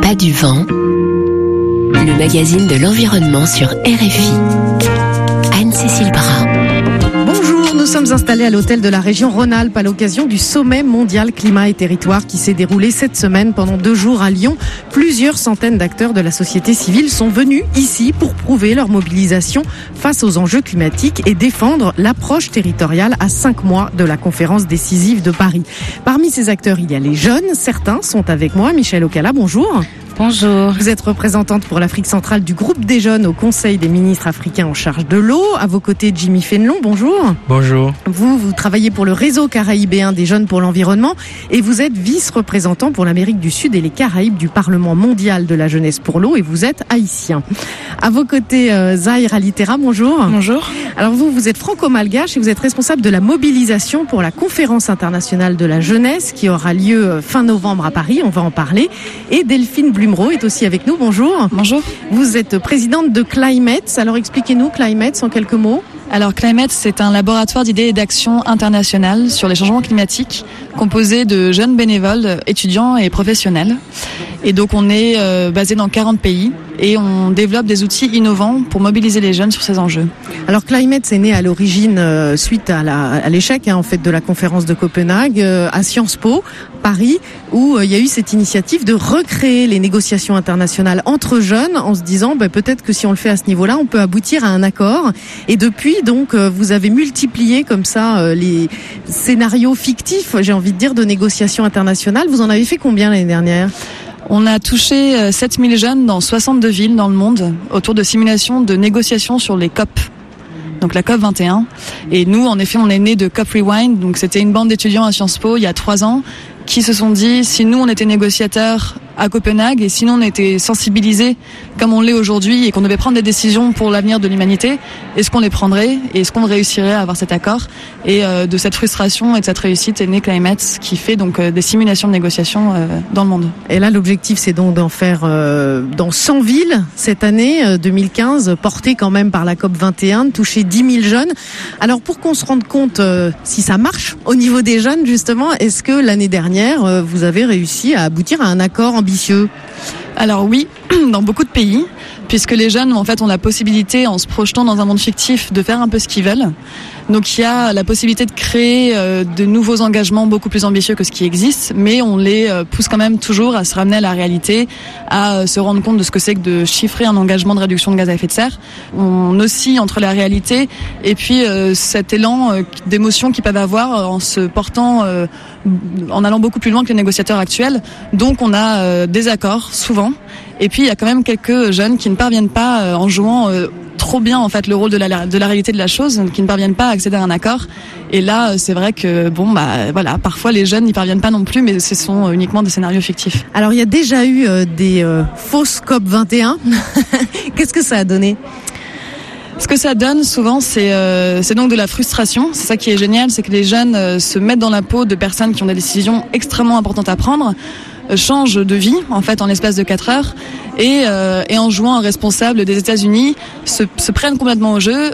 A du vent, le magazine de l'environnement sur RFI. Anne-Cécile Bras. Bonjour, nous sommes installés à l'hôtel de la région Rhône-Alpes à l'occasion du sommet mondial climat et territoire qui s'est déroulé cette semaine pendant 2 jours à Lyon. Plusieurs centaines d'acteurs de la société civile sont venus ici pour prouver leur mobilisation face aux enjeux climatiques et défendre l'approche territoriale à 5 mois de la conférence décisive de Paris. Parmi ces acteurs, il y a les jeunes. Certains sont avec moi. Michel Ocala, bonjour. Bonjour. Vous êtes représentante pour l'Afrique centrale du groupe des jeunes au Conseil des ministres africains en charge de l'eau. À vos côtés, Jimmy Fénelon, bonjour. Bonjour. Vous travaillez pour le réseau caraïbéen des jeunes pour l'environnement et vous êtes vice-représentant pour l'Amérique du Sud et les Caraïbes du Parlement mondial de la jeunesse pour l'eau et vous êtes haïtien. À vos côtés, Zahir Alitera, bonjour. Bonjour. Alors vous êtes franco-malgache et vous êtes responsable de la mobilisation pour la conférence internationale de la jeunesse qui aura lieu fin novembre à Paris, on va en parler. Et Delphine Blumreau est aussi avec nous, bonjour. Bonjour. Vous êtes présidente de Climates, alors expliquez-nous Climates en quelques mots. Alors Climates, c'est un laboratoire d'idées et d'action internationales sur les changements climatiques composé de jeunes bénévoles, étudiants et professionnels. Et donc on est basé dans 40 pays et on développe des outils innovants pour mobiliser les jeunes sur ces enjeux. Alors Climates est né à l'origine suite à l'échec en fait de la conférence de Copenhague à Sciences Po, Paris, où il y a eu cette initiative de recréer les négociations internationales entre jeunes en se disant peut-être que si on le fait à ce niveau-là, on peut aboutir à un accord. Et depuis donc vous avez multiplié comme ça les scénarios fictifs, j'ai envie de dire, de négociations internationales. Vous en avez fait combien l'année dernière ? On a touché 7000 jeunes dans 62 villes dans le monde autour de simulations de négociations sur les COP. Donc la COP 21. Et nous, en effet, on est né de COP Rewind. Donc c'était une bande d'étudiants à Sciences Po il y a 3 ans qui se sont dit, si nous on était négociateurs à Copenhague et sinon on était sensibilisés comme on l'est aujourd'hui et qu'on devait prendre des décisions pour l'avenir de l'humanité, est-ce qu'on les prendrait et est-ce qu'on réussirait à avoir cet accord? Et de cette frustration et de cette réussite est né Climates qui fait donc des simulations de négociations dans le monde. Et là l'objectif c'est donc d'en faire dans 100 villes cette année 2015, portée quand même par la COP 21, de toucher 10 000 jeunes. Alors pour qu'on se rende compte si ça marche au niveau des jeunes justement, est-ce que l'année dernière vous avez réussi à aboutir à un accord ambitieux? Alors oui, dans beaucoup de pays, puisque les jeunes en fait ont la possibilité, en se projetant dans un monde fictif, de faire un peu ce qu'ils veulent. Donc il y a la possibilité de créer de nouveaux engagements beaucoup plus ambitieux que ce qui existe, mais on les pousse quand même toujours à se ramener à la réalité, à se rendre compte de ce que c'est que de chiffrer un engagement de réduction de gaz à effet de serre. On oscille entre la réalité et puis cet élan d'émotion qu'ils peuvent avoir en se portant, en allant beaucoup plus loin que les négociateurs actuels. Donc on a des accords souvent, et puis il y a quand même quelques jeunes qui ne parviennent pas en jouant trop bien en fait le rôle de la réalité de la chose, qui ne parviennent pas à accéder à un accord. Et là c'est vrai que voilà, parfois les jeunes n'y parviennent pas non plus, mais ce sont uniquement des scénarios fictifs. Alors il y a déjà eu des fausses COP 21. Qu'est-ce que ça a donné ? Ce que ça donne souvent, c'est donc de la frustration. C'est ça qui est génial, c'est que les jeunes se mettent dans la peau de personnes qui ont des décisions extrêmement importantes à prendre, changent de vie en fait en l'espace de 4 heures et en jouant un responsable des États-Unis se prennent complètement au jeu,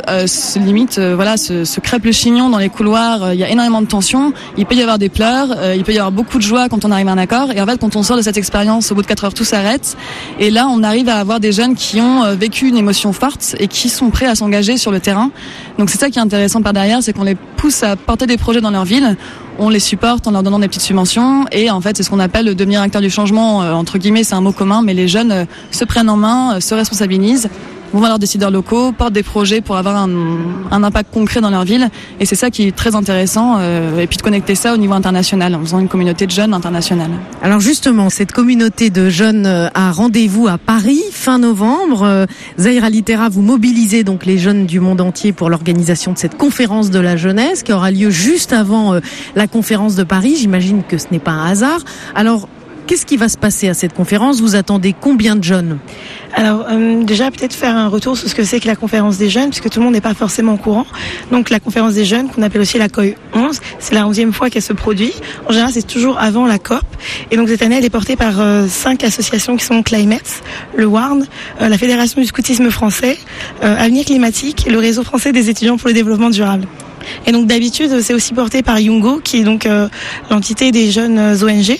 se crêpent le chignon dans les couloirs. Il y a énormément de tensions, il peut y avoir des pleurs, il peut y avoir beaucoup de joie quand on arrive à un accord, et en fait quand on sort de cette expérience au bout de 4 heures tout s'arrête, et là on arrive à avoir des jeunes qui ont vécu une émotion forte et qui sont prêts à s'engager sur le terrain. Donc c'est ça qui est intéressant par derrière, c'est qu'on les pousse à porter des projets dans leur ville, on les supporte en leur donnant des petites subventions, et en fait c'est ce qu'on appelle devenir acteur du changement, entre guillemets, c'est un mot commun, mais les jeunes se prennent en main, se responsabilisent, vont voir leurs décideurs locaux, portent des projets pour avoir un impact concret dans leur ville, et c'est ça qui est très intéressant, et puis de connecter ça au niveau international en faisant une communauté de jeunes internationale. Alors justement, cette communauté de jeunes a rendez-vous à Paris fin novembre. Zahir Alitera, vous mobilisez donc les jeunes du monde entier pour l'organisation de cette conférence de la jeunesse qui aura lieu juste avant la conférence de Paris. J'imagine que ce n'est pas un hasard. Alors qu'est-ce qui va se passer à cette conférence ? Vous attendez combien de jeunes ? Alors déjà peut-être faire un retour sur ce que c'est que la conférence des jeunes, puisque tout le monde n'est pas forcément au courant. Donc la conférence des jeunes, qu'on appelle aussi la COI 11, c'est la 11e fois qu'elle se produit. En général c'est toujours avant la COP. Et donc cette année elle est portée par 5 associations qui sont Climates, le WARN, la Fédération du scoutisme français, Avenir climatique et le Réseau français des étudiants pour le développement durable. Et donc d'habitude, c'est aussi porté par Youngo, qui est donc l'entité des jeunes ONG.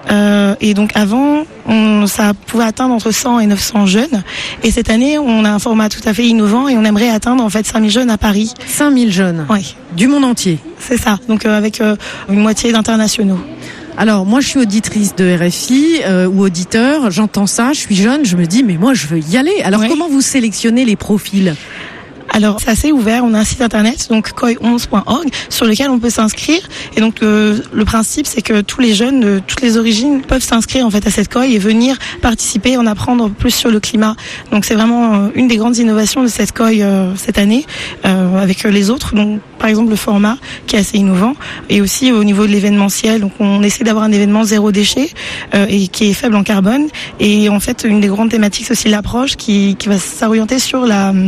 Et donc avant, ça pouvait atteindre entre 100 et 900 jeunes. Et cette année, on a un format tout à fait innovant et on aimerait atteindre en fait 5000 jeunes à Paris. 5000 jeunes. Oui. Du monde entier. C'est ça. Donc avec une moitié d'internationaux. Alors moi je suis auditrice de RFI ou auditeur, j'entends ça, je suis jeune, je me dis mais moi je veux y aller. Alors comment vous sélectionnez les profils ? Alors c'est assez ouvert, on a un site internet, donc koi11.org, sur lequel on peut s'inscrire. Et donc le principe, c'est que tous les jeunes de toutes les origines peuvent s'inscrire en fait à cette koi et venir participer, en apprendre plus sur le climat. Donc c'est vraiment une des grandes innovations de cette koi cette année, avec les autres. Donc par exemple le format qui est assez innovant, et aussi au niveau de l'événementiel. Donc on essaie d'avoir un événement zéro déchet et qui est faible en carbone. Et en fait une des grandes thématiques, c'est aussi l'approche qui va s'orienter sur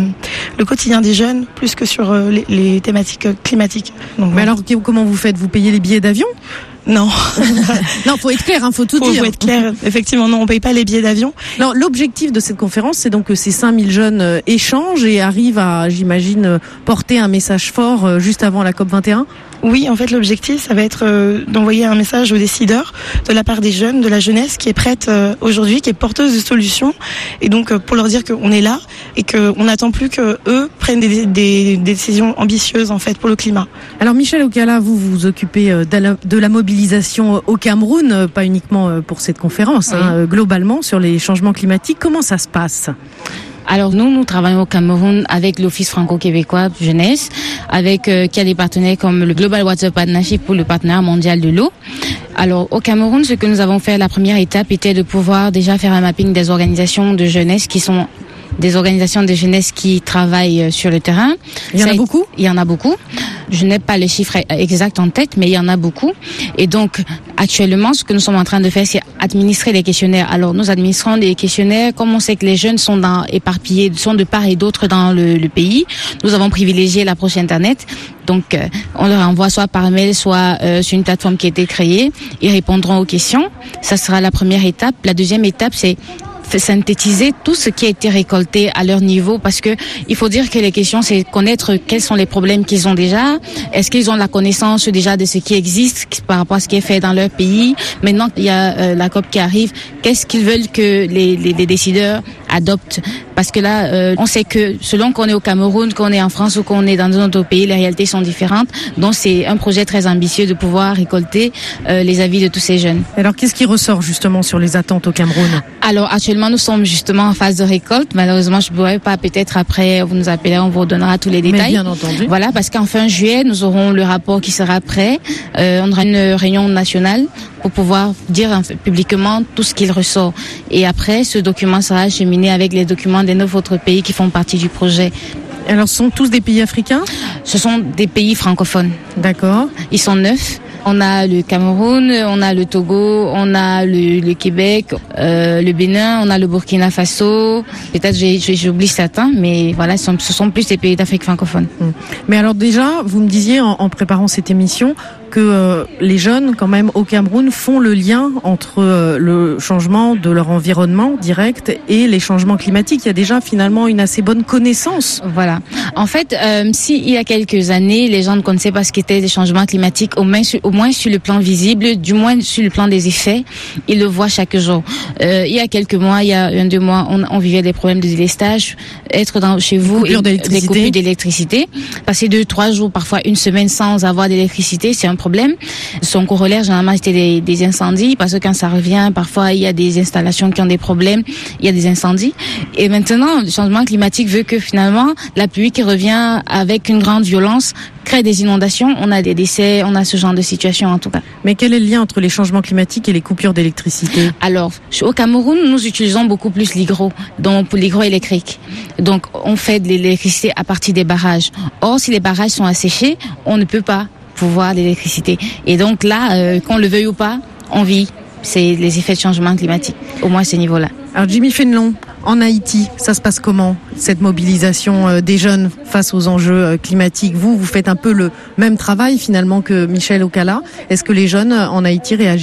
le quotidien des jeunes plus que sur les thématiques climatiques. Donc, mais alors comment vous faites ? Vous payez les billets d'avion ? Non. Non, faut être clair, faut tout dire. Faut être clair. Effectivement, non, on paye pas les billets d'avion. Non, l'objectif de cette conférence, c'est donc que ces 5000 jeunes échangent et arrivent à, j'imagine, porter un message fort juste avant la COP21. Oui, en fait, l'objectif, ça va être d'envoyer un message aux décideurs de la part des jeunes, de la jeunesse qui est prête aujourd'hui, qui est porteuse de solutions. Et donc, pour leur dire qu'on est là et qu'on n'attend plus que eux prennent des décisions ambitieuses, en fait, pour le climat. Alors, Michel Okala, vous vous occupez de la mobilisation au Cameroun, pas uniquement pour cette conférence, oui. Globalement, sur les changements climatiques. Comment ça se passe ? Alors nous travaillons au Cameroun avec l'Office franco-québécois jeunesse, avec qui a des partenaires comme le Global Water Partnership pour le partenariat mondial de l'eau. Alors au Cameroun, ce que nous avons fait, la première étape était de pouvoir déjà faire un mapping des organisations de jeunesse qui sont des organisations de jeunesse qui travaillent sur le terrain. Il y en a beaucoup ? Il y en a beaucoup. Je n'ai pas les chiffres exacts en tête, mais il y en a beaucoup. Et donc, actuellement, ce que nous sommes en train de faire, c'est administrer des questionnaires. Alors, nous administrons des questionnaires. Comme on sait que les jeunes sont éparpillés, sont de part et d'autre dans le pays, nous avons privilégié l'approche Internet. Donc, on leur envoie soit par mail, soit sur une plateforme qui a été créée. Ils répondront aux questions. Ça sera la première étape. La deuxième étape, c'est synthétiser tout ce qui a été récolté à leur niveau, parce que il faut dire que les questions, c'est connaître quels sont les problèmes qu'ils ont déjà, est-ce qu'ils ont la connaissance déjà de ce qui existe par rapport à ce qui est fait dans leur pays. Maintenant qu'il y a la COP qui arrive, qu'est-ce qu'ils veulent que les décideurs adoptent, parce que là on sait que selon qu'on est au Cameroun, qu'on est en France ou qu'on est dans un autre pays, les réalités sont différentes. Donc c'est un projet très ambitieux de pouvoir récolter les avis de tous ces jeunes. Alors qu'est-ce qui ressort justement sur les attentes au Cameroun ? Alors actuellement nous sommes justement en phase de récolte. Malheureusement je ne pourrais pas, peut-être après vous nous appellerez, on vous donnera tous les détails. Mais bien entendu. Voilà, parce qu'en fin juillet nous aurons le rapport qui sera prêt. On aura une réunion nationale pour pouvoir dire publiquement tout ce qu'il ressort. Et après, ce document sera acheminé avec les documents des 9 autres pays qui font partie du projet. Alors, ce sont tous des pays africains ? Ce sont des pays francophones. D'accord. Ils sont 9. On a le Cameroun, on a le Togo, on a le Québec, le Bénin, on a le Burkina Faso. Peut-être j'oublie certains, mais voilà, ce sont plus des pays d'Afrique francophone. Mais alors déjà, vous me disiez en préparant cette émission que les jeunes, quand même, au Cameroun, font le lien entre le changement de leur environnement direct et les changements climatiques. Il y a déjà finalement une assez bonne connaissance. Voilà. En fait, il y a quelques années, les gens ne connaissaient pas ce qu'étaient les changements climatiques, au moins sur le plan visible, du moins sur le plan des effets, ils le voient chaque jour. Il y a quelques mois, il y a 1-2 mois, on vivait des problèmes de délestage, être chez vous et des coupures d'électricité. Passer 2-3 jours, parfois une semaine sans avoir d'électricité, c'est un problème. Son corollaire, généralement, c'était des incendies, parce que quand ça revient, parfois, il y a des installations qui ont des problèmes, il y a des incendies. Et maintenant, le changement climatique veut que finalement, la pluie qui revient avec une grande violence crée des inondations, on a des décès, on a ce genre de situation en tout cas. Mais quel est le lien entre les changements climatiques et les coupures d'électricité ? Alors, au Cameroun, nous utilisons beaucoup plus l'hydro, donc pour l'hydroélectrique. Donc, on fait de l'électricité à partir des barrages. Or, si les barrages sont asséchés, on ne peut pas pouvoir l'électricité. Et donc là, qu'on le veuille ou pas, on vit. C'est les effets de changement climatique, au moins à ce niveau-là. Alors Jimmy Fénelon, en Haïti, ça se passe comment, cette mobilisation des jeunes face aux enjeux climatiques ? Vous faites un peu le même travail finalement que Michel Okala. Est-ce que les jeunes en Haïti réagissent ?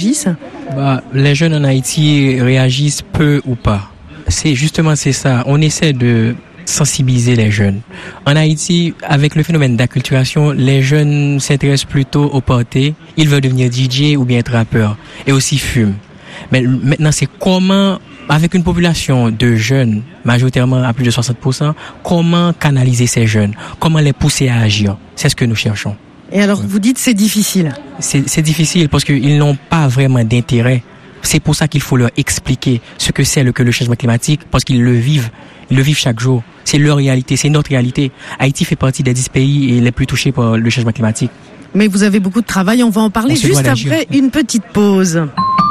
Les jeunes en Haïti réagissent peu ou pas. C'est ça. On essaie de sensibiliser les jeunes. En Haïti, avec le phénomène d'acculturation, les jeunes s'intéressent plutôt au party. Ils veulent devenir DJ ou bien être rappeurs et aussi fument. Mais maintenant, c'est comment, avec une population de jeunes, majoritairement à plus de 60%, comment canaliser ces jeunes? Comment les pousser à agir? C'est ce que nous cherchons. Et alors, vous dites c'est difficile. C'est difficile parce qu'ils n'ont pas vraiment d'intérêt. C'est pour ça qu'il faut leur expliquer ce que c'est que le changement climatique, parce qu'ils le vivent. Ils le vivent chaque jour. C'est leur réalité, c'est notre réalité. Haïti fait partie des 10 pays les plus touchés par le changement climatique. Mais vous avez beaucoup de travail, on va en parler juste après une petite pause.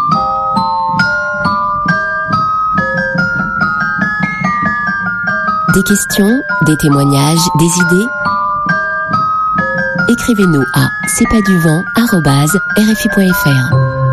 Des questions, des témoignages, des idées? Écrivez-nous à cestpaduvent@rfi.fr.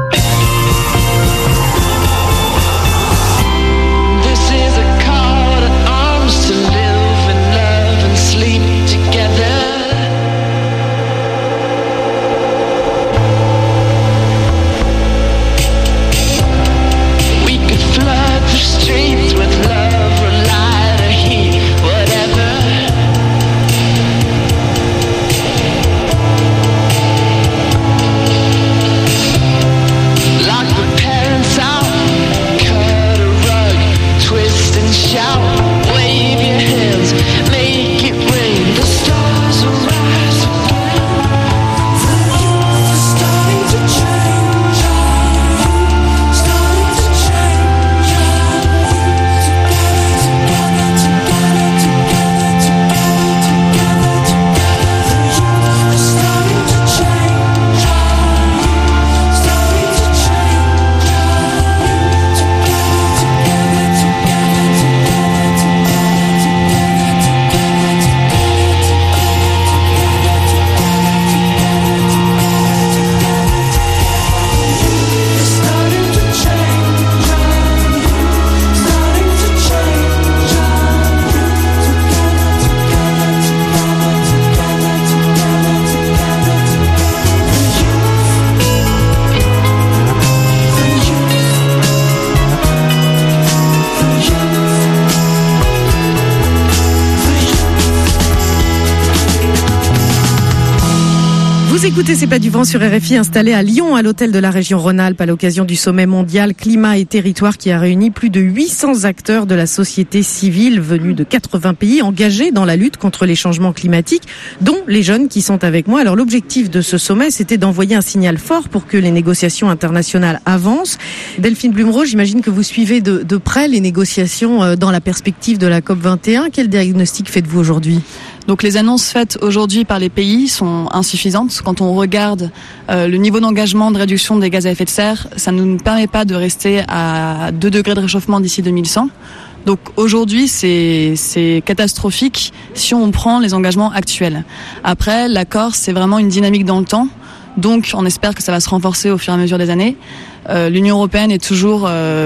Écoutez, c'est pas du vent sur RFI, installé à Lyon, à l'hôtel de la région Rhône-Alpes, à l'occasion du sommet mondial Climat et Territoire qui a réuni plus de 800 acteurs de la société civile venus de 80 pays engagés dans la lutte contre les changements climatiques, dont les jeunes qui sont avec moi. Alors l'objectif de ce sommet, c'était d'envoyer un signal fort pour que les négociations internationales avancent. Delphine Blumreau, j'imagine que vous suivez de près les négociations dans la perspective de la COP21. Quel diagnostic faites-vous aujourd'hui ? Donc les annonces faites aujourd'hui par les pays sont insuffisantes. Quand on regarde le niveau d'engagement de réduction des gaz à effet de serre, ça ne nous permet pas de rester à 2 degrés de réchauffement d'ici 2100. Donc aujourd'hui, c'est catastrophique si on prend les engagements actuels. Après, l'accord, c'est vraiment une dynamique dans le temps. Donc on espère que ça va se renforcer au fur et à mesure des années. L'Union européenne est toujours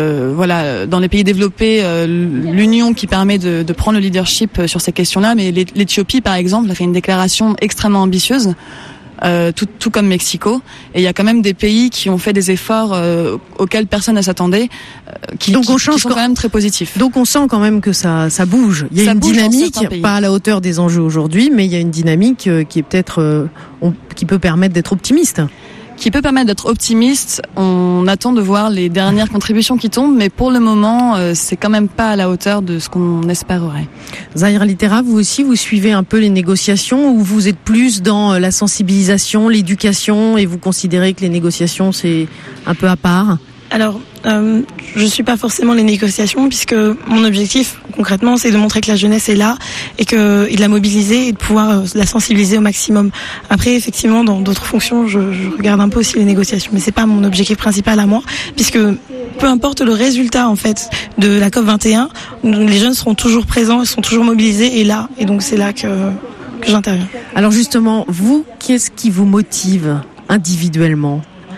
dans les pays développés l'union qui permet de prendre le leadership sur ces questions-là, mais l'Éthiopie par exemple a fait une déclaration extrêmement ambitieuse, tout comme Mexico, et il y a quand même des pays qui ont fait des efforts auxquels personne ne s'attendait, qui sont quand même très positifs. Donc on sent quand même que ça bouge. Il y a une dynamique, pas à la hauteur des enjeux aujourd'hui, mais il y a une dynamique qui est peut-être qui peut permettre d'être optimiste. On attend de voir les dernières contributions qui tombent, mais pour le moment, c'est quand même pas à la hauteur de ce qu'on espérerait. Zahira Litera, vous aussi, vous suivez un peu les négociations, ou vous êtes plus dans la sensibilisation, l'éducation, et vous considérez que les négociations, c'est un peu à part ? Alors, je suis pas forcément les négociations, puisque mon objectif, concrètement, c'est de montrer que la jeunesse est là et de la mobiliser et de pouvoir la sensibiliser au maximum. Après, effectivement, dans d'autres fonctions, je regarde un peu aussi les négociations, mais c'est pas mon objectif principal à moi, puisque peu importe le résultat, en fait, de la COP21, les jeunes seront toujours présents, ils seront toujours mobilisés et là. Et donc, c'est là que j'interviens. Alors justement, vous, qu'est-ce qui vous motive individuellement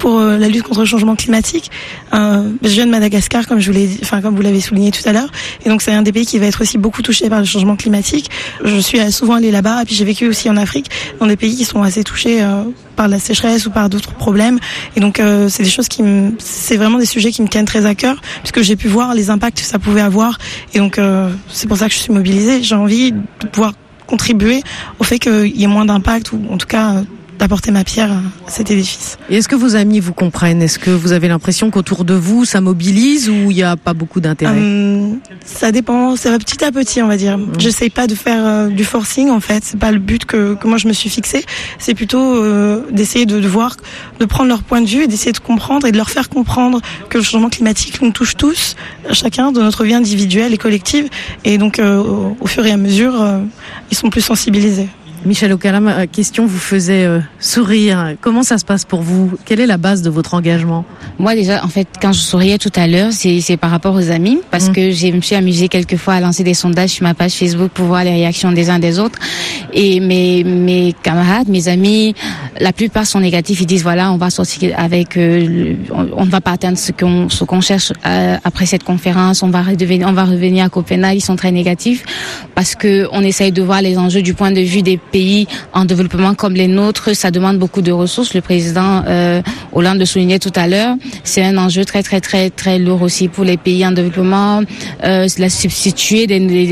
pour la lutte contre le changement climatique. Je viens de Madagascar, comme vous l'avez souligné tout à l'heure, et donc c'est un des pays qui va être aussi beaucoup touché par le changement climatique. Je suis souvent allée là-bas, et puis j'ai vécu aussi en Afrique, dans des pays qui sont assez touchés par la sécheresse ou par d'autres problèmes. Et donc c'est des choses c'est vraiment des sujets qui me tiennent très à cœur, puisque j'ai pu voir les impacts que ça pouvait avoir. Et donc c'est pour ça que je suis mobilisée. J'ai envie de pouvoir contribuer au fait qu'il y ait moins d'impact, ou en tout cas d'apporter ma pierre à cet édifice. Et est-ce que vos amis vous comprennent? Est-ce que vous avez l'impression qu'autour de vous, ça mobilise, ou il n'y a pas beaucoup d'intérêt? Ça dépend, ça va petit à petit, on va dire. J'essaye pas de faire du forcing, en fait. C'est pas le but que moi je me suis fixé. C'est plutôt d'essayer de voir, de prendre leur point de vue et d'essayer de comprendre et de leur faire comprendre que le changement climatique nous touche tous, chacun dans notre vie individuelle et collective. Et donc, au fur et à mesure, ils sont plus sensibilisés. Michel Okala, ma question vous faisait sourire. Comment ça se passe pour vous? Quelle est la base de votre engagement? Moi déjà, en fait, quand je souriais tout à l'heure, c'est par rapport aux amis, parce que je me suis amusée quelquefois à lancer des sondages sur ma page Facebook pour voir les réactions des uns des autres. Et mes camarades, mes amis, la plupart sont négatifs. Ils disent voilà, on va sortir avec, on ne va pas atteindre ce qu'on cherche après cette conférence. On va revenir à Copenhague. Ils sont très négatifs parce que on essaye de voir les enjeux du point de vue des pays en développement comme les nôtres. Ça demande beaucoup de ressources. Le président Hollande le soulignait tout à l'heure. C'est un enjeu très très très très lourd aussi pour les pays en développement. La substituer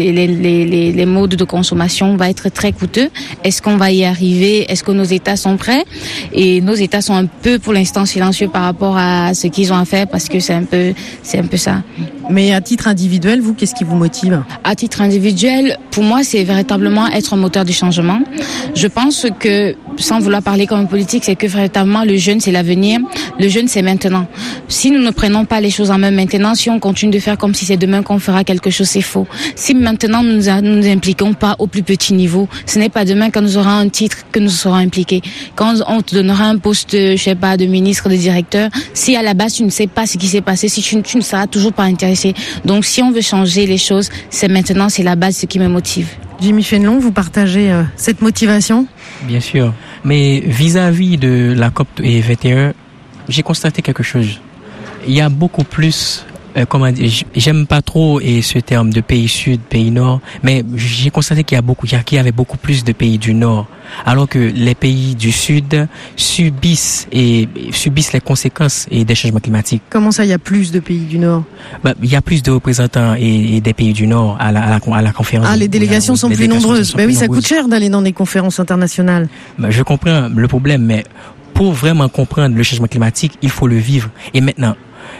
les modes de consommation va être très coûteux. Est-ce qu'on va y arriver? Est-ce que nos États sont prêts? Et nos États sont un peu pour l'instant silencieux par rapport à ce qu'ils ont à faire, parce que c'est un peu ça. Mais à titre individuel, vous, qu'est-ce qui vous motive? À titre individuel, pour moi, c'est véritablement être un moteur du changement. Je pense que, sans vouloir parler comme politique, c'est que véritablement le jeune, c'est l'avenir. Le jeune, c'est maintenant. Si nous ne prenons pas les choses en main maintenant, si on continue de faire comme si c'est demain qu'on fera quelque chose, c'est faux. Si maintenant nous nous impliquons pas au plus petit niveau, ce n'est pas demain quand nous aurons un titre que nous serons impliqués. Quand on te donnera un poste, je sais pas, de ministre, de directeur, si à la base tu ne sais pas ce qui s'est passé, si tu ne seras toujours pas intéressé. Donc si on veut changer les choses, c'est maintenant, c'est la base, ce qui me motive. Jimmy Fénelon, vous partagez cette motivation? Bien sûr. Mais vis-à-vis de la COP 21, j'ai constaté quelque chose. Il y a beaucoup plus, j'aime pas trop ce terme de pays sud, pays nord, mais j'ai constaté qu'il y avait beaucoup plus de pays du nord, alors que les pays du sud subissent les conséquences des changements climatiques. Comment ça, il y a plus de pays du nord? Il y a plus de représentants et des pays du nord à la conférence. Ah, les délégations sont plus nombreuses. Oui, ça coûte cher d'aller dans des conférences internationales. Je comprends le problème, mais pour vraiment comprendre le changement climatique, il faut le vivre. Et maintenant,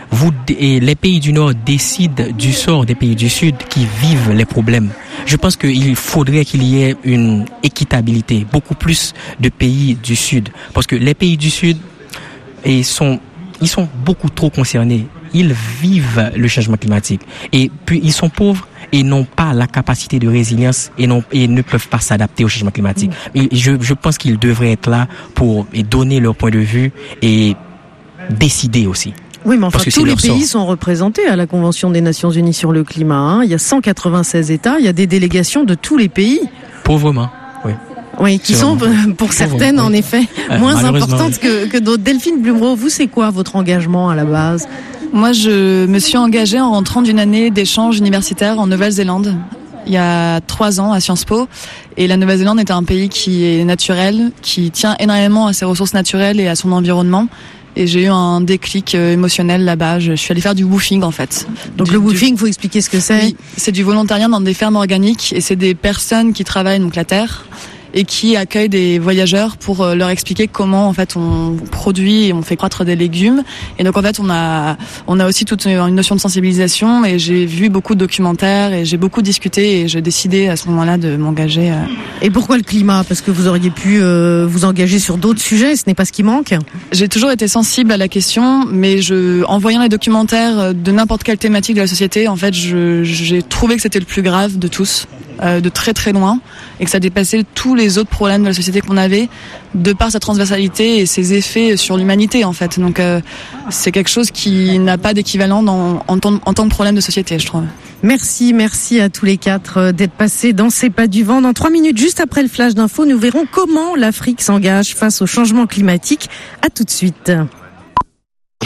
les pays du Nord décident du sort des pays du Sud qui vivent les problèmes. Je pense qu'il faudrait qu'il y ait une équitabilité, beaucoup plus de pays du Sud. Parce que les pays du Sud, ils sont beaucoup trop concernés. Ils vivent le changement climatique. Et puis, ils sont pauvres et n'ont pas la capacité de résilience et ne peuvent pas s'adapter au changement climatique. Et je pense qu'ils devraient être là pour donner leur point de vue et décider aussi. Oui, mais enfin, tous les pays sont représentés à la Convention des Nations Unies sur le climat. Hein. Il y a 196 États, il y a des délégations de tous les pays. Pauvrement, oui. Oui, qui sont, pour certaines, en effet, moins importantes que d'autres. Delphine Blumreau, vous, c'est quoi votre engagement à la base? Moi, je me suis engagée en rentrant d'une année d'échange universitaire en Nouvelle-Zélande, il y a 3 ans à Sciences Po. Et la Nouvelle-Zélande est un pays qui est naturel, qui tient énormément à ses ressources naturelles et à son environnement. Et j'ai eu un déclic émotionnel là-bas. Je suis allée faire du woofing, en fait. Donc le woofing, faut expliquer ce que c'est. Oui, c'est du volontariat dans des fermes organiques et c'est des personnes qui travaillent donc la terre et qui accueillent des voyageurs pour leur expliquer comment en fait on produit et on fait croître des légumes. Et donc en fait on a aussi toute une notion de sensibilisation et j'ai vu beaucoup de documentaires et j'ai beaucoup discuté et j'ai décidé à ce moment-là de m'engager. Et pourquoi le climat? Parce que vous auriez pu vous engager sur d'autres sujets, ce n'est pas ce qui manque? J'ai toujours été sensible à la question, mais en voyant les documentaires de n'importe quelle thématique de la société, en fait j'ai trouvé que c'était le plus grave de tous. De très très loin et que ça dépassait tous les autres problèmes de la société qu'on avait de par sa transversalité et ses effets sur l'humanité en fait. Donc c'est quelque chose qui n'a pas d'équivalent en tant que problème de société, je trouve. Merci à tous les 4 d'être passés dans C'est pas du vent. Dans 3 minutes, juste après le flash d'info, nous verrons comment l'Afrique s'engage face au changement climatique. À tout de suite.